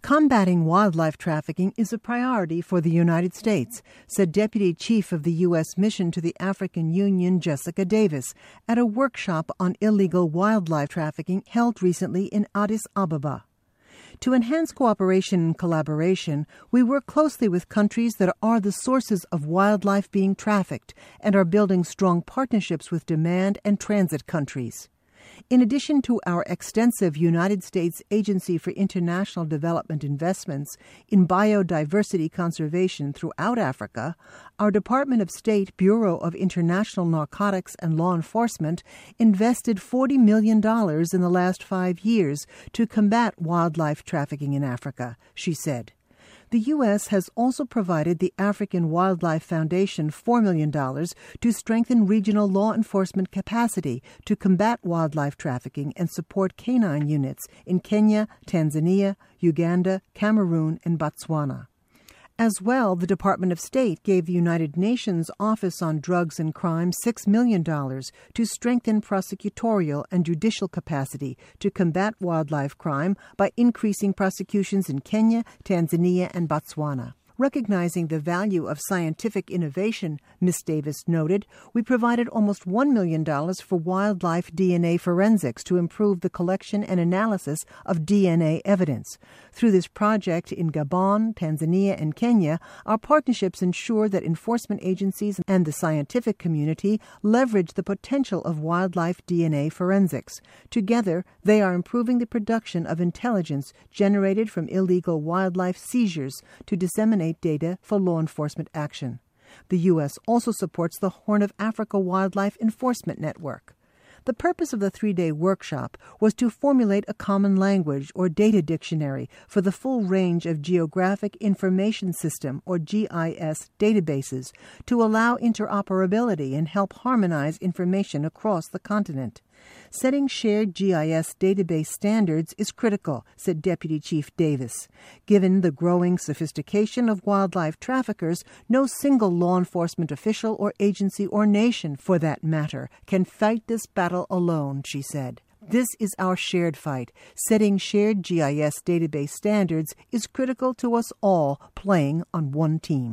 Combating wildlife trafficking is a priority for the United States, said Deputy Chief of the U.S. Mission to the African Union, Jessica Davis, at a workshop on illegal wildlife trafficking held recently in Addis Ababa. To enhance cooperation and collaboration, we work closely with countries that are the sources of wildlife being trafficked and are building strong partnerships with demand and transit countries. In addition to our extensive United States Agency for International Development investments in biodiversity conservation throughout Africa, our Department of State Bureau of International Narcotics and Law Enforcement invested $40 million in the last 5 years to combat wildlife trafficking in Africa, she said. The U.S. has also provided the African Wildlife Foundation $4 million to strengthen regional law enforcement capacity to combat wildlife trafficking and support canine units in Kenya, Tanzania, Uganda, Cameroon, and Botswana. As well, the Department of State gave the United Nations Office on Drugs and Crime $6 million to strengthen prosecutorial and judicial capacity to combat wildlife crime by increasing prosecutions in Kenya, Tanzania, and Botswana. Recognizing the value of scientific innovation, Ms. Davis noted, we provided almost $1 million for wildlife DNA forensics to improve the collection and analysis of DNA evidence. Through this project in Gabon, Tanzania, and Kenya, our partnerships ensure that enforcement agencies and the scientific community leverage the potential of wildlife DNA forensics. Together, they are improving the production of intelligence generated from illegal wildlife seizures to disseminate data for law enforcement action. The U.S. also supports the Horn of Africa Wildlife Enforcement Network. The purpose of the 3-day workshop was to formulate a common language or data dictionary for the full range of Geographic Information System or GIS databases to allow interoperability and help harmonize information across the continent. Setting shared GIS database standards is critical, said Deputy Chief Davis. Given the growing sophistication of wildlife traffickers, no single law enforcement official or agency or nation, for that matter, can fight this battle alone, she said. This is our shared fight. Setting shared GIS database standards is critical to us all playing on one team.